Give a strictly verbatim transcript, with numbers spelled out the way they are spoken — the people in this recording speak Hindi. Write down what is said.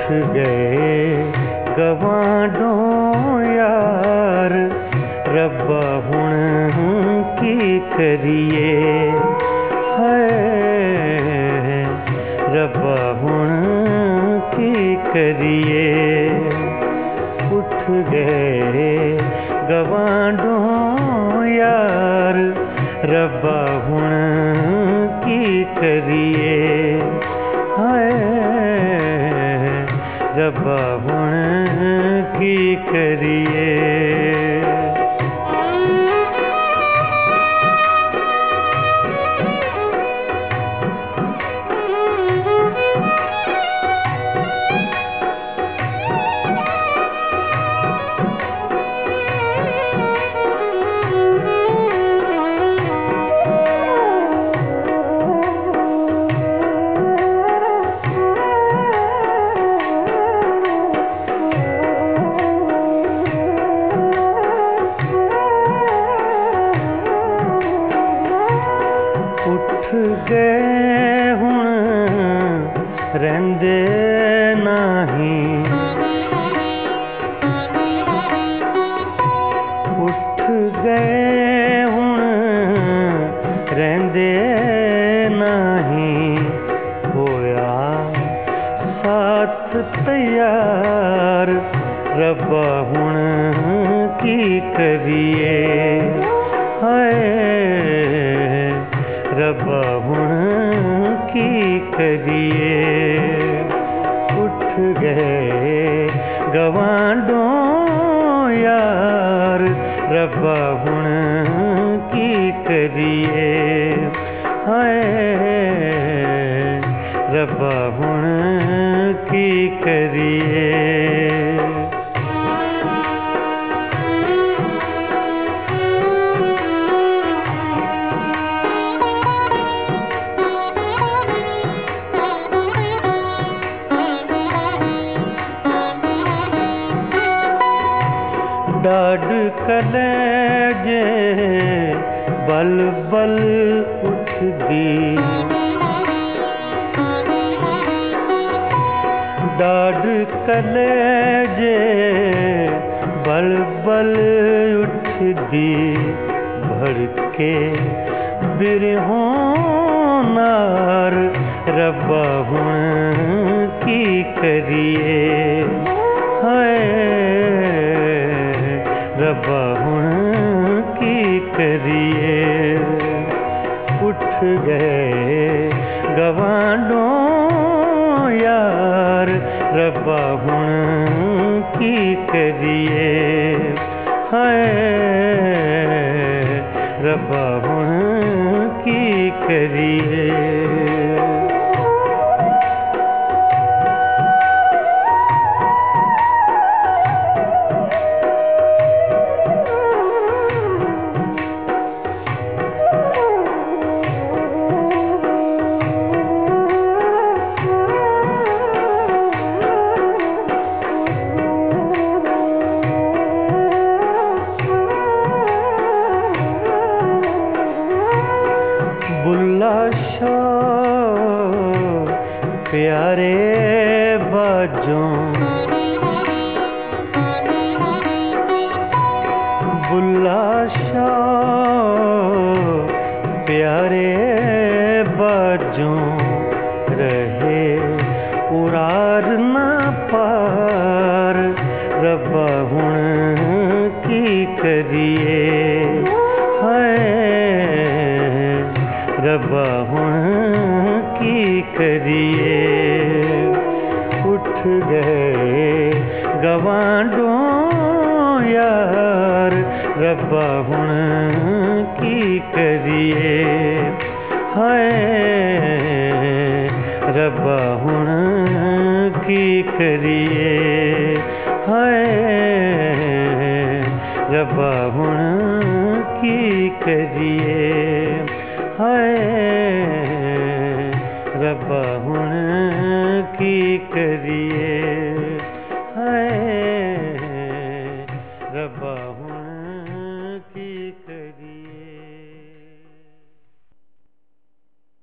गए गवांडो यार, रब्बा हुण की करिए, है रब्बा हुण की करिए। उठ गए गवांडो यार, रब्बा हुण की करिए, रब्बा हुण की करिए। उठ गए हुण रहिंदे नाही, उठ गए हुण रहिंदे नाही, होया साथ तैयार, रब्बा हुण की करिए, रब्बा हुण की करिए। उठ गए गवांडो यार, रब्बा हुण की करिए, रब्बा हुण की करिए। डाढ़ कलेजे बल बल उठदी, डाढ़ कलेजे बल बल उठदी, भड़के बिरहों नार, रब्बा हुण की करिए, रब्बा हुण की करिए। उठ गए गवांडो यार, रब्बा हुण की करिए, रब्बा हुण की करिए। बुल्ला शाह प्यारे बाजों, बुल्ला शाह प्यारे बाजों, रहे उरार न पार, रब्बा हुण की करिए, रब्बा हुण की करिए। उठ गए गवांडो यार, रब्बा हुण की करिए, रब्बा हुण की करिए, रब्बा हुण की करिए, रब्बा हुण की करिए।